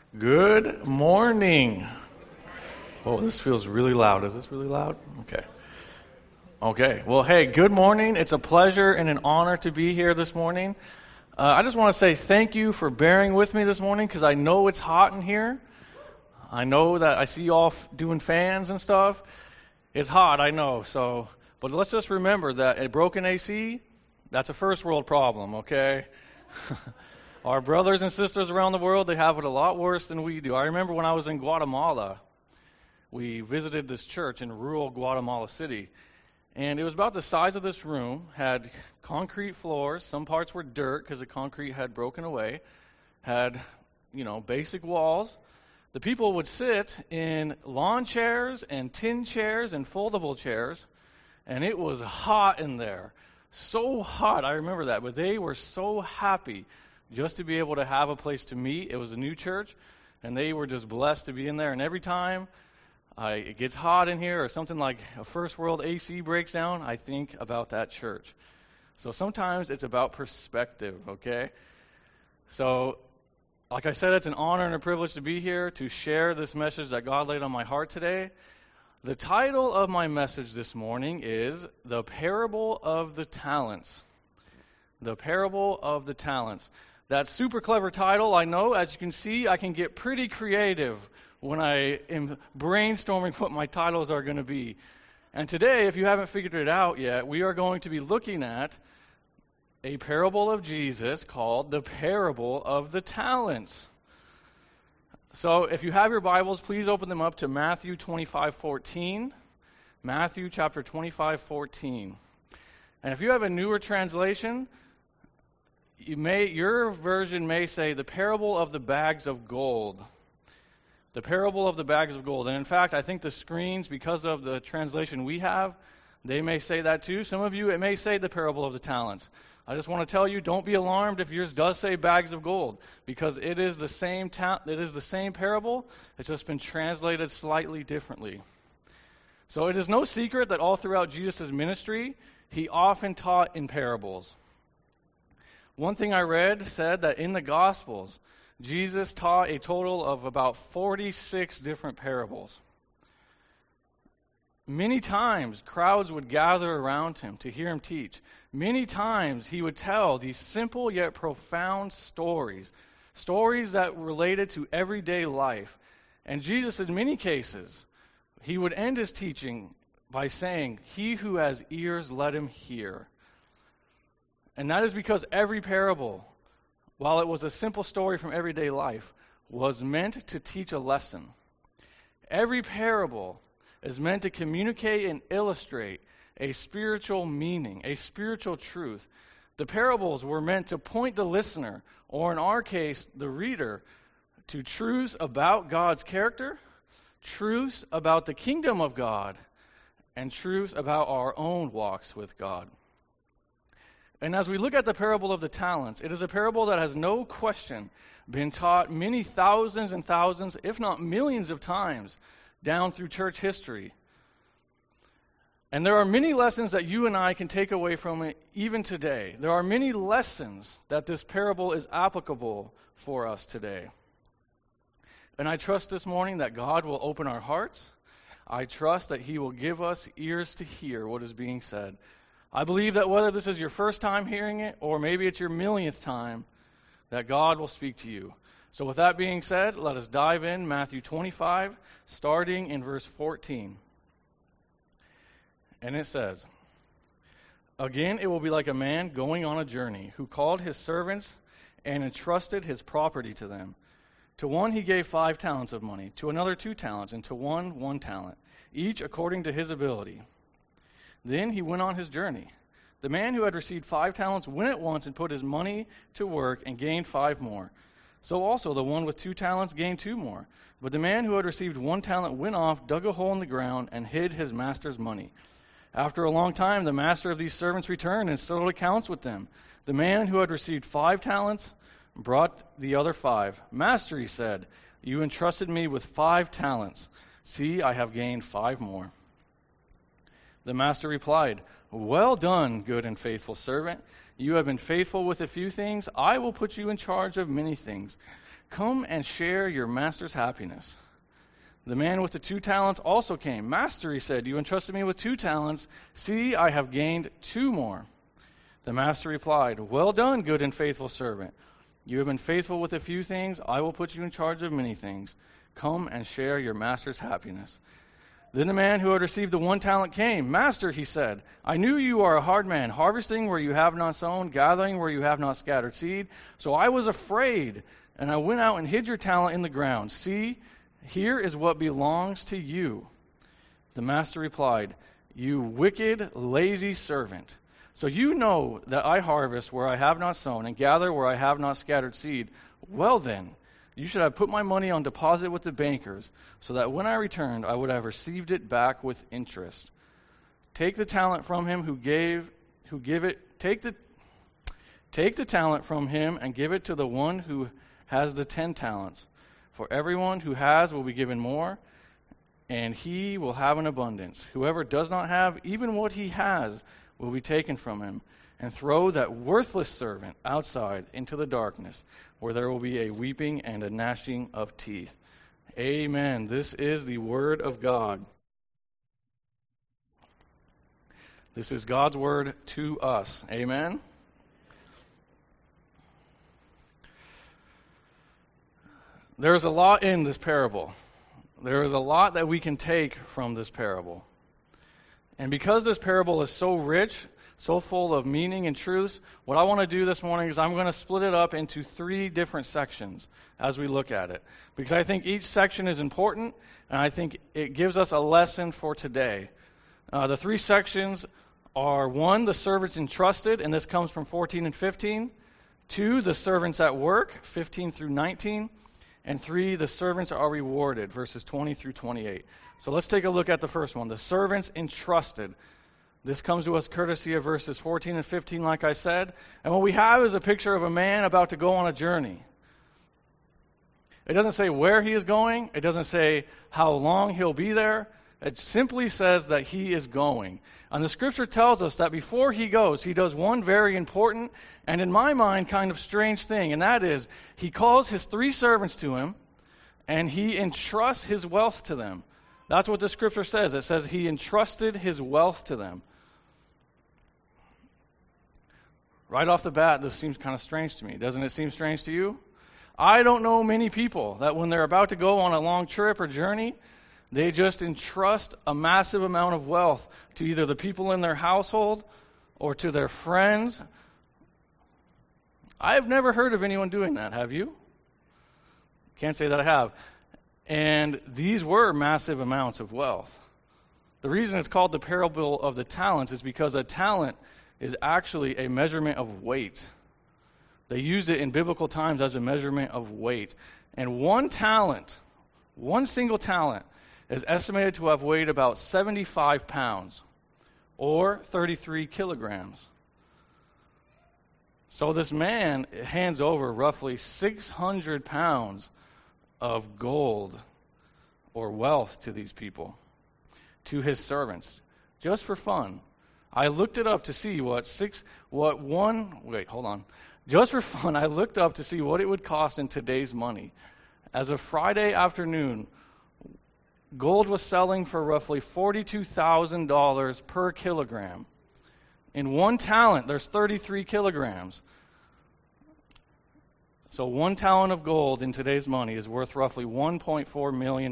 Good morning. Oh, this feels really loud. Is this really loud? Okay. Well, hey, good morning. It's a pleasure and an honor to be here this morning. I just want to say thank you for bearing with me this morning because I know it's hot in here. I know that I see you all doing fans and stuff. It's hot, I know. But let's just remember that a broken AC, that's a first world problem, okay? Our brothers and sisters around the world, they have it a lot worse than we do. I remember when I was in Guatemala, we visited this church in rural Guatemala City. And it was about the size of this room, had concrete floors. Some parts were dirt because the concrete had broken away. Had, basic walls. The people would sit in lawn chairs and tin chairs and foldable chairs. And it was hot in there. So hot, I remember that. But they were so happy just to be able to have a place to meet. It was a new church, and they were just blessed to be in there. And every time it gets hot in here or something like a first world AC breaks down, I think about that church. So sometimes it's about perspective, okay? So, like I said, it's an honor and a privilege to be here to share this message that God laid on my heart today. The title of my message this morning is The Parable of the Talents. The Parable of the Talents. That's super clever title, I know. As you can see, I can get pretty creative when I am brainstorming what my titles are going to be. And today, if you haven't figured it out yet, we are going to be looking at a parable of Jesus called the Parable of the Talents. So if you have your Bibles, please open them up to Matthew 25:14. Matthew chapter 25:14. And if you have a newer translation, your version may say the parable of the bags of gold. The parable of the bags of gold. And in fact, I think the screens, because of the translation we have, they may say that too. Some of you, it may say the parable of the talents. I just want to tell you, don't be alarmed if yours does say bags of gold, because it is the same parable. It's just been translated slightly differently. So it is no secret that all throughout Jesus' ministry, he often taught in parables. One thing I read said that in the Gospels, Jesus taught a total of about 46 different parables. Many times, crowds would gather around him to hear him teach. Many times, he would tell these simple yet profound stories that related to everyday life. And Jesus, in many cases, he would end his teaching by saying, "He who has ears, let him hear." And that is because every parable, while it was a simple story from everyday life, was meant to teach a lesson. Every parable is meant to communicate and illustrate a spiritual meaning, a spiritual truth. The parables were meant to point the listener, or in our case, the reader, to truths about God's character, truths about the kingdom of God, and truths about our own walks with God. And as we look at the parable of the talents, it is a parable that has no question been taught many thousands and thousands, if not millions of times, down through church history. And there are many lessons that you and I can take away from it even today. There are many lessons that this parable is applicable for us today. And I trust this morning that God will open our hearts. I trust that he will give us ears to hear what is being said. I believe that whether this is your first time hearing it or maybe it's your millionth time, that God will speak to you. So with that being said, let us dive in Matthew 25, starting in verse 14. And it says, "Again, it will be like a man going on a journey who called his servants and entrusted his property to them. To one he gave 5 talents of money, to another 2 talents, and to one talent, each according to his ability. Then he went on his journey. The man who had received 5 talents went at once and put his money to work and gained 5 more. So also the one with 2 talents gained 2 more. But the man who had received 1 talent went off, dug a hole in the ground, and hid his master's money. After a long time, the master of these servants returned and settled accounts with them. The man who had received 5 talents brought the other 5. 'Master,' he said, 'you entrusted me with 5 talents. See, I have gained 5 more.' The master replied, "Well done, good and faithful servant. You have been faithful with a few things. I will put you in charge of many things. Come and share your master's happiness." The man with the 2 talents also came. "Master," he said, "you entrusted me with 2 talents. See, I have gained 2 more." The master replied, "Well done, good and faithful servant. You have been faithful with a few things. I will put you in charge of many things. Come and share your master's happiness." Then the man who had received the 1 talent came. "Master," he said, "I knew you are a hard man, harvesting where you have not sown, gathering where you have not scattered seed. So I was afraid, and I went out and hid your talent in the ground. See, here is what belongs to you." The master replied, "You wicked, lazy servant. So you know that I harvest where I have not sown and gather where I have not scattered seed. Well then, you should have put my money on deposit with the bankers, so that when I returned, I would have received it back with interest. Take the talent from him Take the talent from him and give it to the one who has the 10 talents. For everyone who has will be given more, and he will have an abundance. Whoever does not have, even what he has, will be taken from him. And throw that worthless servant outside into the darkness, where there will be a weeping and a gnashing of teeth." Amen. This is the word of God. This is God's word to us. Amen. There is a lot in this parable. There is a lot that we can take from this parable. And because this parable is so rich, so full of meaning and truths, what I want to do this morning is I'm going to split it up into 3 different sections as we look at it. Because I think each section is important, and I think it gives us a lesson for today. The 3 sections are 1, the servants entrusted, and this comes from 14 and 15. 2, the servants at work, 15 through 19. And 3, the servants are rewarded, verses 20 through 28. So let's take a look at the first one, the servants entrusted. This comes to us courtesy of verses 14 and 15, like I said. And what we have is a picture of a man about to go on a journey. It doesn't say where he is going. It doesn't say how long he'll be there. It simply says that he is going. And the scripture tells us that before he goes, he does one very important and, in my mind, kind of strange thing. And that is, he calls his 3 servants to him, and he entrusts his wealth to them. That's what the scripture says. It says he entrusted his wealth to them. Right off the bat, this seems kind of strange to me. Doesn't it seem strange to you? I don't know many people that when they're about to go on a long trip or journey, they just entrust a massive amount of wealth to either the people in their household or to their friends. I have never heard of anyone doing that. Have you? Can't say that I have. And these were massive amounts of wealth. The reason it's called the parable of the talents is because a talent is actually a measurement of weight. They used it in biblical times as a measurement of weight. And one single talent, is estimated to have weighed about 75 pounds, or 33 kilograms. So this man hands over roughly 600 pounds of gold or wealth to these people, to his servants, just for fun. I looked it up to see just for fun, I looked up to see what it would cost in today's money. As of Friday afternoon, gold was selling for roughly $42,000 per kilogram. In 1 talent, there's 33 kilograms. So 1 talent of gold in today's money is worth roughly $1.4 million.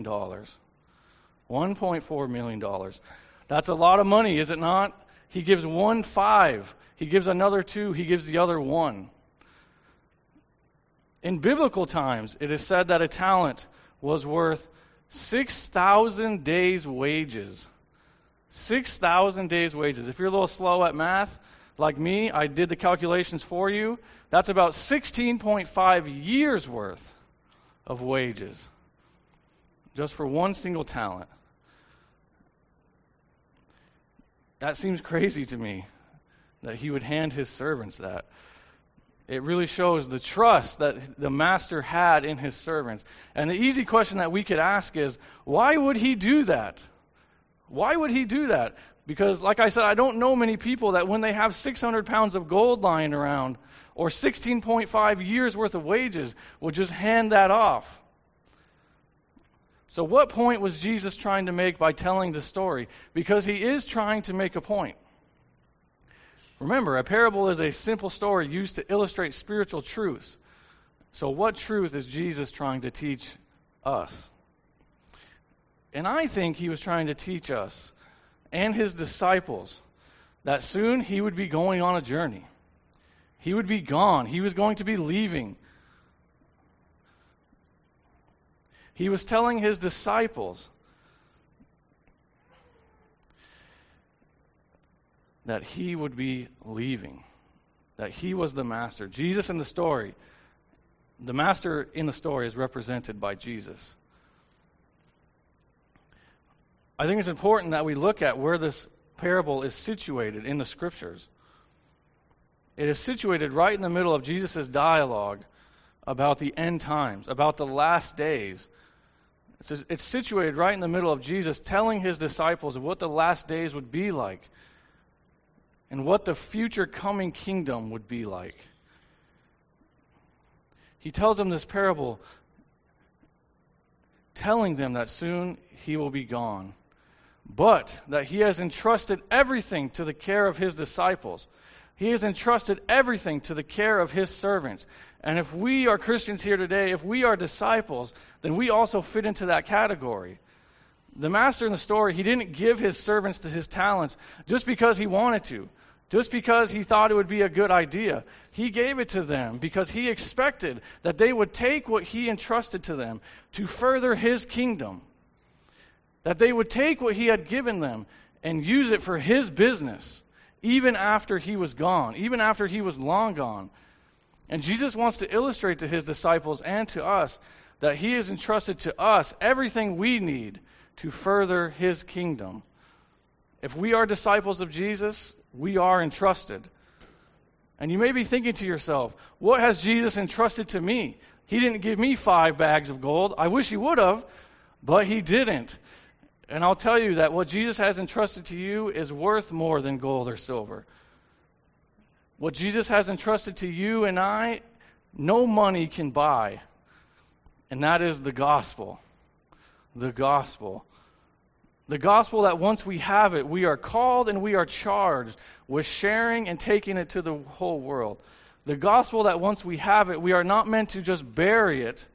$1.4 million. That's a lot of money, is it not? He gives 1 5. He gives another 2. He gives the other 1. In biblical times, it is said that a talent was worth 6,000 days' wages. 6,000 days' wages. If you're a little slow at math, like me, I did the calculations for you. That's about 16.5 years' worth of wages, just for 1 single talent. That seems crazy to me, that he would hand his servants that. It really shows the trust that the master had in his servants. And the easy question that we could ask is, why would he do that? Why would he do that? Because, like I said, I don't know many people that when they have 600 pounds of gold lying around or 16.5 years worth of wages will just hand that off. So what point was Jesus trying to make by telling the story? Because he is trying to make a point. Remember, a parable is a simple story used to illustrate spiritual truths. So what truth is Jesus trying to teach us? And I think he was trying to teach us and his disciples that soon he would be going on a journey. He would be gone. He was going to be leaving. He was telling his disciples that he would be leaving, that he was the master. Jesus in the story, the master in the story is represented by Jesus. I think it's important that we look at where this parable is situated in the scriptures. It is situated right in the middle of Jesus' dialogue about the end times, about the last days. It's situated right in the middle of Jesus telling his disciples of what the last days would be like and what the future coming kingdom would be like. He tells them this parable, telling them that soon he will be gone, but that he has entrusted everything to the care of his disciples. He has entrusted everything to the care of his servants. And if we are Christians here today, if we are disciples, then we also fit into that category. The master in the story, he didn't give his servants to his talents just because he wanted to, just because he thought it would be a good idea. He gave it to them because he expected that they would take what he entrusted to them to further his kingdom, that they would take what he had given them and use it for his business, even after he was gone, even after he was long gone. And Jesus wants to illustrate to his disciples and to us that he has entrusted to us everything we need to further his kingdom. If we are disciples of Jesus, we are entrusted. And you may be thinking to yourself, what has Jesus entrusted to me? He didn't give me 5 bags of gold. I wish he would have, but he didn't. And I'll tell you that what Jesus has entrusted to you is worth more than gold or silver. What Jesus has entrusted to you and I, no money can buy. And that is the gospel. The gospel. The gospel that once we have it, we are called and we are charged with sharing and taking it to the whole world. The gospel that once we have it, we are not meant to just bury it,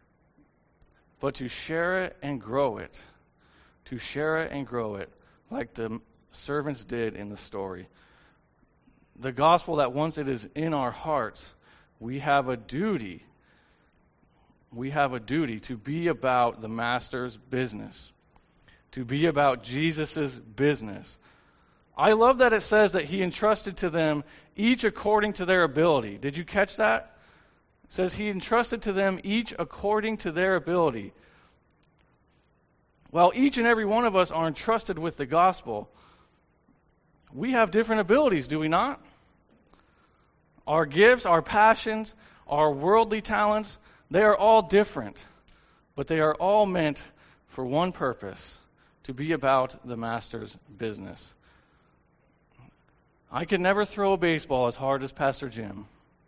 but to share it and grow it. To share it and grow it like the servants did in the story. The gospel that once it is in our hearts, we have a duty. We have a duty to be about the master's business, to be about Jesus' business. I love that it says that he entrusted to them each according to their ability. Did you catch that? It says he entrusted to them each according to their ability. While each and every one of us are entrusted with the gospel, we have different abilities, do we not? Our gifts, our passions, our worldly talents, they are all different, but they are all meant for one purpose, to be about the master's business. I can never throw a baseball as hard as Pastor Jim.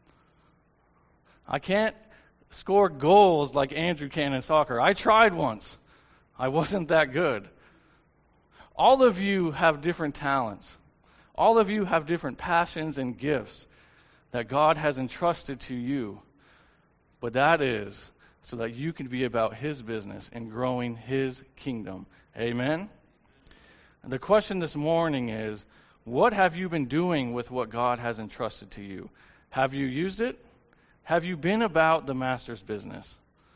I can't score goals like Andrew can in soccer. I tried once. I wasn't that good. All of you have different talents. All of you have different passions and gifts that God has entrusted to you. But that is so that you can be about his business and growing his kingdom. Amen? And the question this morning is, what have you been doing with what God has entrusted to you? Have you used it? Have you been about the master's business?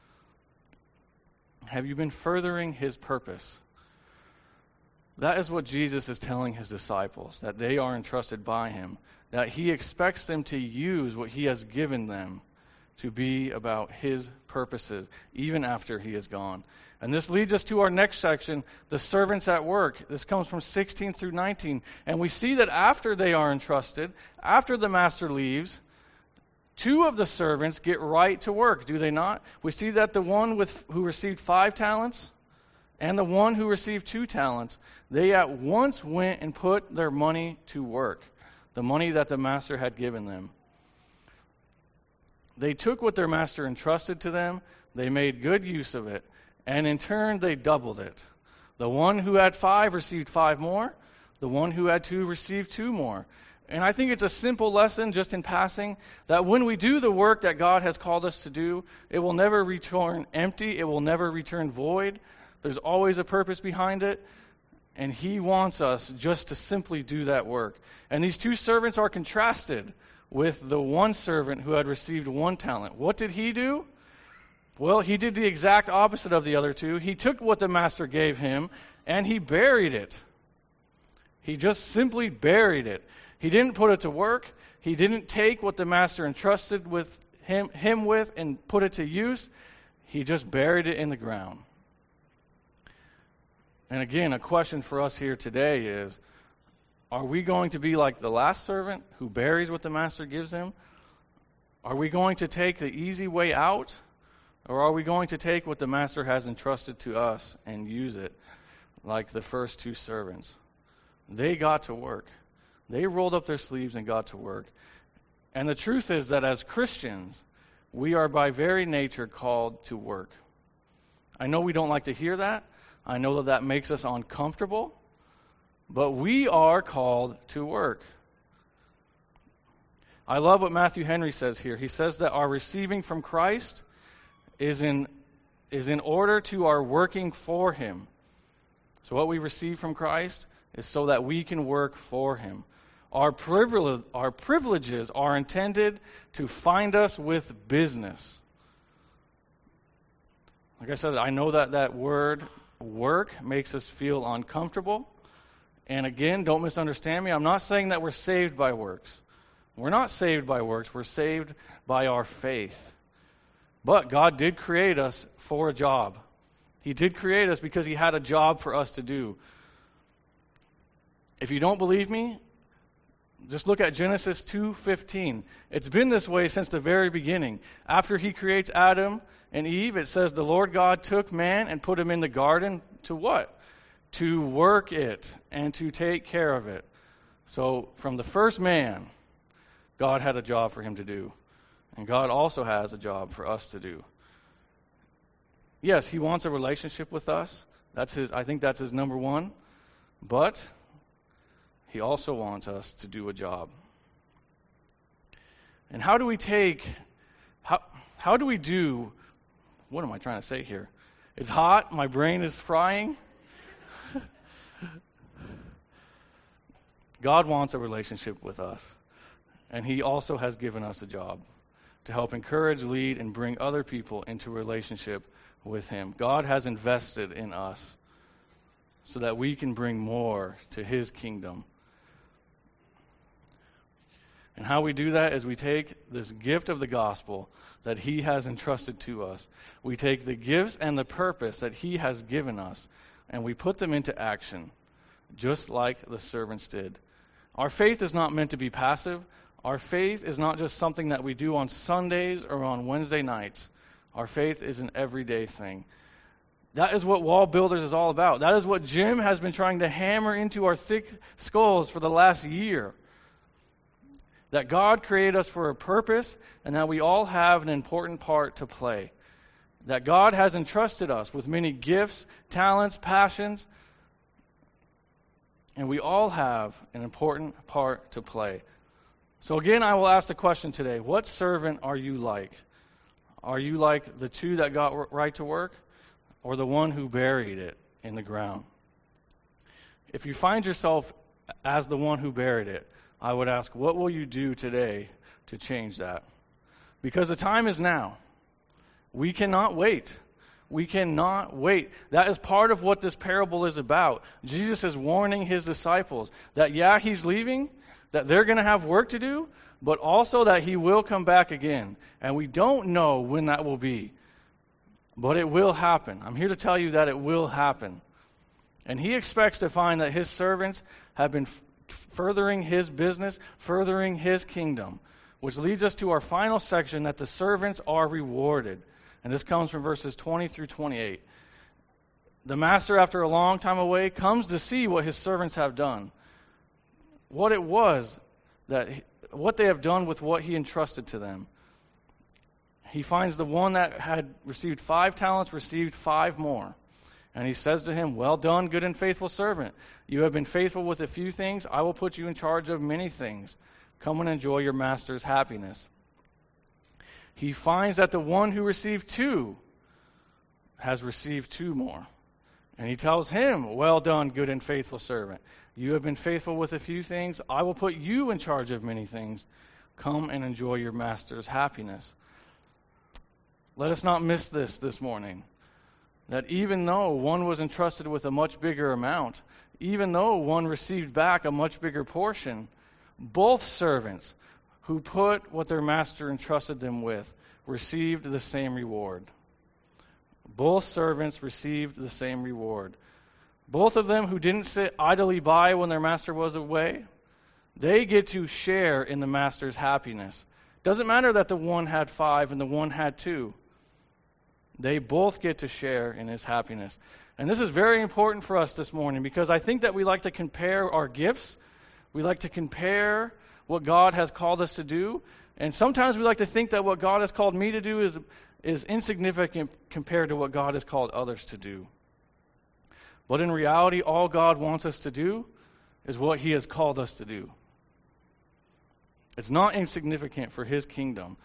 Have you been furthering his purpose? That is what Jesus is telling his disciples, that they are entrusted by him, that he expects them to use what he has given them to be about his purposes, even after he is gone. And this leads us to our next section, the servants at work. This comes from 16 through 19. And we see that after they are entrusted, after the master leaves, 2 of the servants get right to work, do they not? We see that the one who received 5 talents and the one who received 2 talents, they at once went and put their money to work, the money that the master had given them. They took what their master entrusted to them, they made good use of it, and in turn they doubled it. The one who had 5 received 5 more, the one who had 2 received 2 more. And I think it's a simple lesson, just in passing, that when we do the work that God has called us to do, it will never return empty, it will never return void. There's always a purpose behind it, and He wants us just to simply do that work. And these 2 servants are contrasted with the one servant who had received 1 talent. What did he do? Well, he did the exact opposite of the other 2. He took what the master gave him, and he buried it. He just simply buried it. He didn't put it to work. He didn't take what the master entrusted with him with and put it to use. He just buried it in the ground. And again, a question for us here today is, are we going to be like the last servant who buries what the master gives him? Are we going to take the easy way out? Or are we going to take what the master has entrusted to us and use it like the first 2 servants? They got to work. They rolled up their sleeves and got to work. And the truth is that as Christians, we are by very nature called to work. I know we don't like to hear that. I know that makes us uncomfortable. But we are called to work. I love what Matthew Henry says here. He says that our receiving from Christ is in order to our working for Him. So what we receive from Christ is so that we can work for Him. Our privileges are intended to find us with business. Like I said, I know that word work makes us feel uncomfortable. And again, don't misunderstand me. I'm not saying that we're saved by works. We're not saved by works. We're saved by our faith. But God did create us for a job. He did create us because He had a job for us to do. If you don't believe me, just look at Genesis 2:15. It's been this way since the very beginning. After He creates Adam and Eve, it says the Lord God took man and put him in the garden to what? To work it and to take care of it. So from the first man, God had a job for him to do. And God also has a job for us to do. Yes, He wants a relationship with us. I think that's His number one. But He also wants us to do a job. And how do we do, what am I trying to say here? It's hot, my brain is frying. God wants a relationship with us. And He also has given us a job to help encourage, lead, and bring other people into relationship with Him. God has invested in us so that we can bring more to His kingdom. And how we do that is we take this gift of the gospel that He has entrusted to us. We take the gifts and the purpose that He has given us, and we put them into action, just like the servants did. Our faith is not meant to be passive. Our faith is not just something that we do on Sundays or on Wednesday nights. Our faith is an everyday thing. That is what Wall Builders is all about. That is what Jim has been trying to hammer into our thick skulls for the last year. That God created us for a purpose, and that we all have an important part to play. That God has entrusted us with many gifts, talents, passions, and we all have an important part to play. So again, I will ask the question today, what servant are you like? Are you like the 2 that got right to work, or the one who buried it in the ground? If you find yourself as the one who buried it, I would ask, what will you do today to change that? Because the time is now. We cannot wait. We cannot wait. That is part of what this parable is about. Jesus is warning His disciples that, yeah, He's leaving, that they're going to have work to do, but also that He will come back again. And we don't know when that will be. But it will happen. I'm here to tell you that it will happen. And He expects to find that His servants have been furthering His business, furthering His kingdom, which leads us to our final section, that the servants are rewarded. And this comes from verses 20 through 28. the master, after a long time away, comes to see what his servants have done. What it was what they have done with what he entrusted to them. He finds the one that had received 5 talents received 5 more. And he says to him, "Well done, good and faithful servant. You have been faithful with a few things. I will put you in charge of many things. Come and enjoy your master's happiness." He finds that the one who received 2 has received 2 more. And he tells him, "Well done, good and faithful servant. You have been faithful with a few things. I will put you in charge of many things. Come and enjoy your master's happiness." Let us not miss this morning. That even though one was entrusted with a much bigger amount, even though one received back a much bigger portion, both servants who put what their master entrusted them with received the same reward. Both servants received the same reward. Both of them who didn't sit idly by when their master was away, they get to share in the master's happiness. Doesn't matter that the one had 5 and the one had 2. They both get to share in his happiness. And this is very important for us this morning because I think that we like to compare our gifts. We like to compare what God has called us to do. And sometimes we like to think that what God has called me to do is insignificant compared to what God has called others to do. But in reality, all God wants us to do is what he has called us to do. It's not insignificant for his kingdom.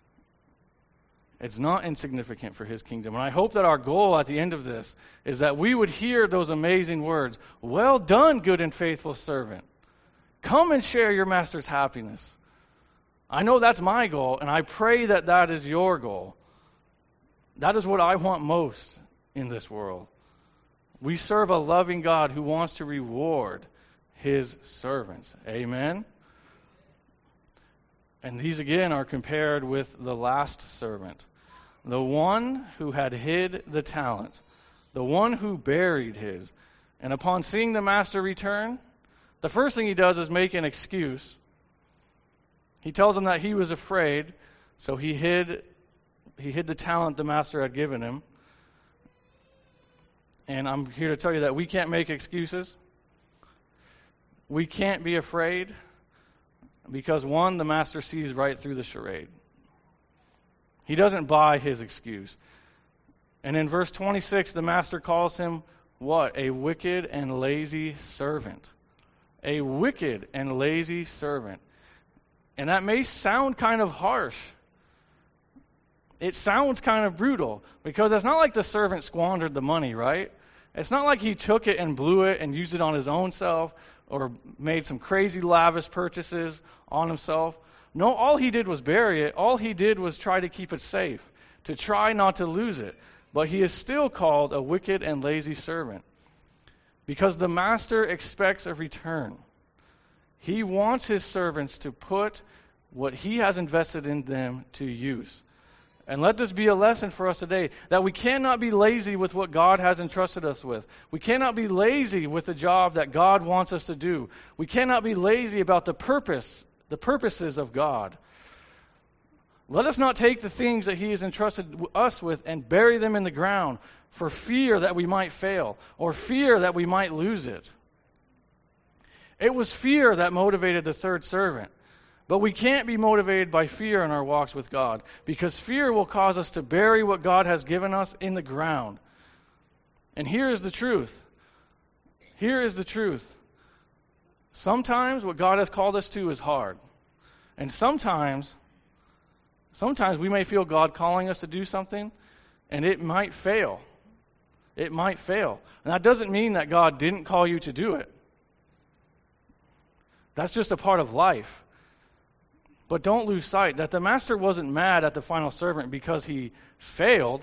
It's not insignificant for his kingdom. And I hope that our goal at the end of this is that we would hear those amazing words, "Well done, good and faithful servant. Come and share your master's happiness." I know that's my goal, and I pray that that is your goal. That is what I want most in this world. We serve a loving God who wants to reward his servants. Amen? And these again are compared with the last servant, the one who had hid the talent, the one who buried his. And upon seeing the master return, the first thing he does is make an excuse. He tells him that he was afraid, so he hid the talent the master had given him. And I'm here to tell you that we can't make excuses. We can't be afraid because, one, the master sees right through the charade. He doesn't buy his excuse. And in verse 26, the master calls him what? A wicked and lazy servant. A wicked and lazy servant. And that may sound kind of harsh. It sounds kind of brutal because it's not like the servant squandered the money, right? It's not like he took it and blew it and used it on his own self or made some crazy lavish purchases on himself. No, all he did was bury it. All he did was try to keep it safe, to try not to lose it. But he is still called a wicked and lazy servant because the master expects a return. He wants his servants to put what he has invested in them to use. And let this be a lesson for us today, that we cannot be lazy with what God has entrusted us with. We cannot be lazy with the job that God wants us to do. We cannot be lazy about the purposes of God. Let us not take the things that he has entrusted us with and bury them in the ground for fear that we might fail or fear that we might lose it. It was fear that motivated the third servant. But we can't be motivated by fear in our walks with God because fear will cause us to bury what God has given us in the ground. And here is the truth. Here is the truth. Sometimes what God has called us to is hard. And sometimes we may feel God calling us to do something and it might fail. It might fail. And that doesn't mean that God didn't call you to do it. That's just a part of life. But don't lose sight that the master wasn't mad at the final servant because he failed.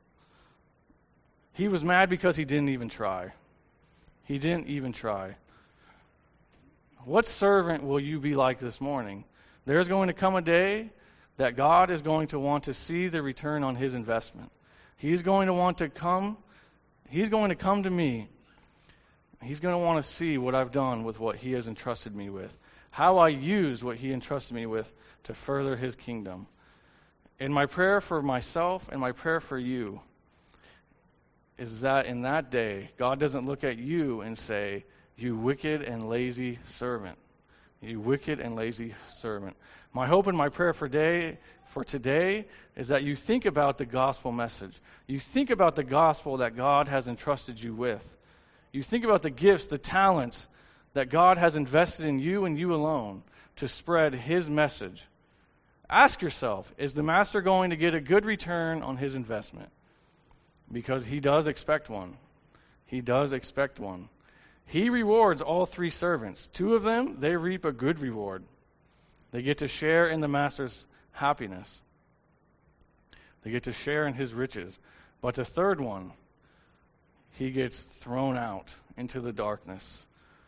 He was mad because he didn't even try. He didn't even try. What servant will you be like this morning? There's going to come a day that God is going to want to see the return on his investment. He's going to want to come. He's going to come to me. He's going to want to see what I've done with what he has entrusted me with. How I used what he entrusted me with to further his kingdom. And my prayer for myself and my prayer for you is that in that day, God doesn't look at you and say, "You wicked and lazy servant. You wicked and lazy servant." My hope and my prayer for today is that you think about the gospel message. You think about the gospel that God has entrusted you with. You think about the gifts, the talents that God has invested in you and you alone to spread his message. Ask yourself, is the master going to get a good return on his investment? Because he does expect one. He does expect one. He rewards all 3 servants. 2 of them, they reap a good reward. They get to share in the master's happiness. They get to share in his riches. But the 3rd one, he gets thrown out into the darkness.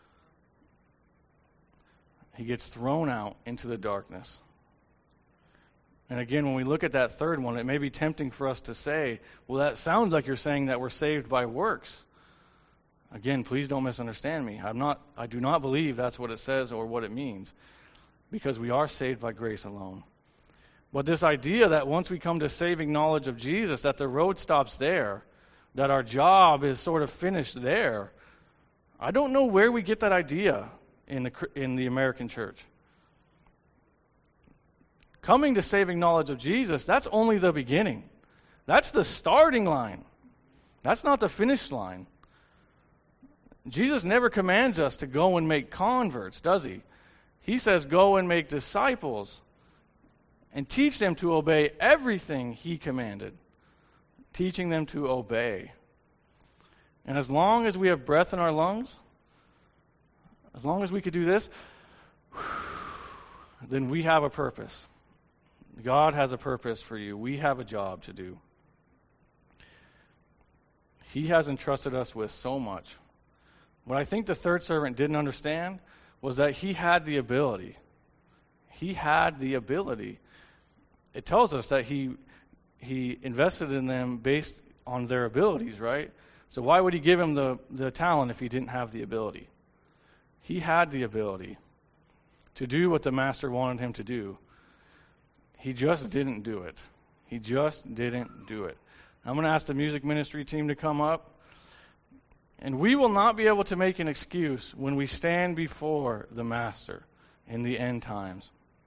He gets thrown out into the darkness. And again, when we look at that 3rd one, it may be tempting for us to say, well, that sounds like you're saying that we're saved by works. Again, please don't misunderstand me. I do not believe that's what it says or what it means, because we are saved by grace alone. But this idea that once we come to saving knowledge of Jesus, that the road stops there, that our job is sort of finished there, I don't know where we get that idea in the American church. Coming to saving knowledge of Jesus, that's only the beginning. That's the starting line. That's not the finish line. Jesus never commands us to go and make converts, does he? He says, go and make disciples and teach them to obey everything he commanded, teaching them to obey. And as long as we have breath in our lungs, as long as we could do this, then we have a purpose. God has a purpose for you. We have a job to do. He has entrusted us with so much. What I think the 3rd servant didn't understand was that he had the ability. He had the ability. It tells us that he invested in them based on their abilities, right? So why would he give him the talent if he didn't have the ability? He had the ability to do what the master wanted him to do. He just didn't do it. He just didn't do it. I'm going to ask the music ministry team to come up. And we will not be able to make an excuse when we stand before the master in the end times.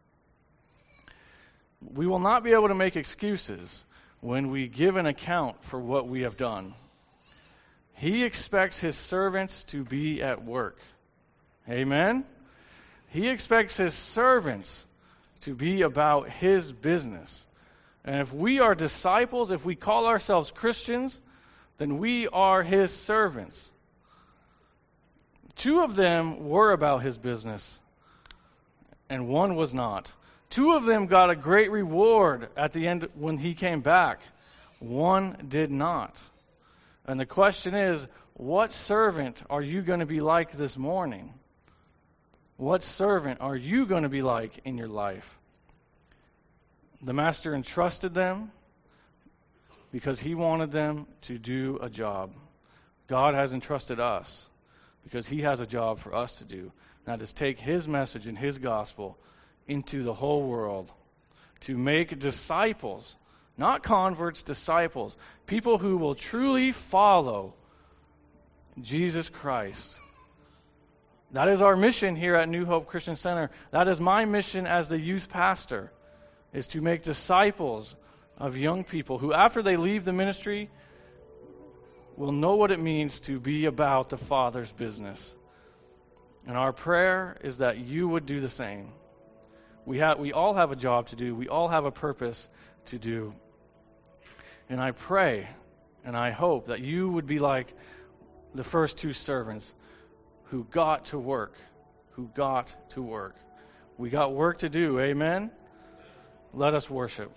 We will not be able to make excuses when we give an account for what we have done. He expects his servants to be at work. Amen? He expects his servants to be about his business. And if we are disciples, if we call ourselves Christians, then we are his servants. 2 of them were about his business, and 1 was not. 2 of them got a great reward at the end when he came back. 1 did not. And the question is, what servant are you going to be like this morning? What servant are you going to be like in your life? The master entrusted them because he wanted them to do a job. God has entrusted us because he has a job for us to do. And that is take his message and his gospel into the whole world to make disciples, not converts, disciples, people who will truly follow Jesus Christ. That is our mission here at New Hope Christian Center. That is my mission as the youth pastor, is to make disciples of young people who, after they leave the ministry, will know what it means to be about the Father's business. And our prayer is that you would do the same. We all have a job to do. We all have a purpose to do. And I pray and I hope that you would be like the first 2 servants who got to work. We got work to do. Amen? Let us worship.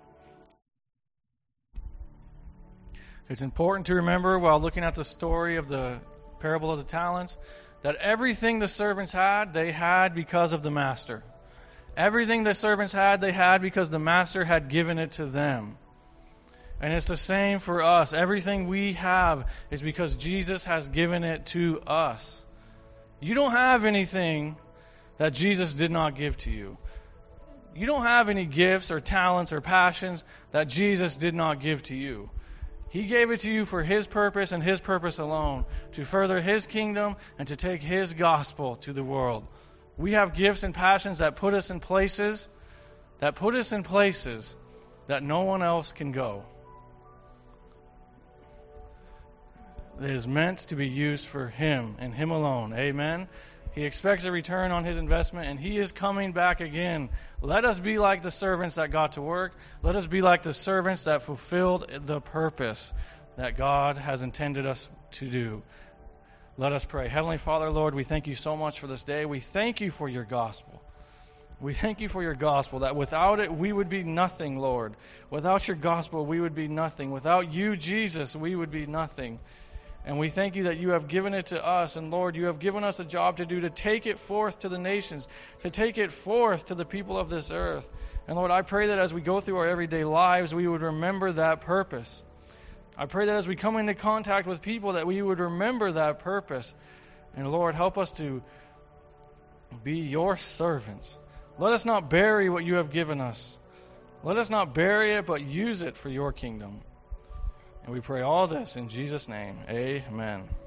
It's important to remember while looking at the story of the parable of the talents that everything the servants had, they had because of the master. Everything the servants had, they had because the master had given it to them. And it's the same for us. Everything we have is because Jesus has given it to us. You don't have anything that Jesus did not give to you. You don't have any gifts or talents or passions that Jesus did not give to you. He gave it to you for His purpose and His purpose alone, to further His kingdom and to take His gospel to the world. We have gifts and passions that put us in places that no one else can go. It is meant to be used for Him and Him alone. Amen. He expects a return on His investment, and He is coming back again. Let us be like the servants that got to work. Let us be like the servants that fulfilled the purpose that God has intended us to do. Let us pray. Heavenly Father, Lord, we thank You so much for this day. We thank You for Your gospel. We thank You for Your gospel, that without it we would be nothing, Lord. Without Your gospel we would be nothing. Without You, Jesus, we would be nothing. And we thank You that You have given it to us. And Lord, You have given us a job to do, to take it forth to the nations, to take it forth to the people of this earth. And Lord, I pray that as we go through our everyday lives, we would remember that purpose. I pray that as we come into contact with people, that we would remember that purpose. And Lord, help us to be Your servants. Let us not bury what You have given us. Let us not bury it, but use it for Your kingdom. And we pray all this in Jesus' name. Amen.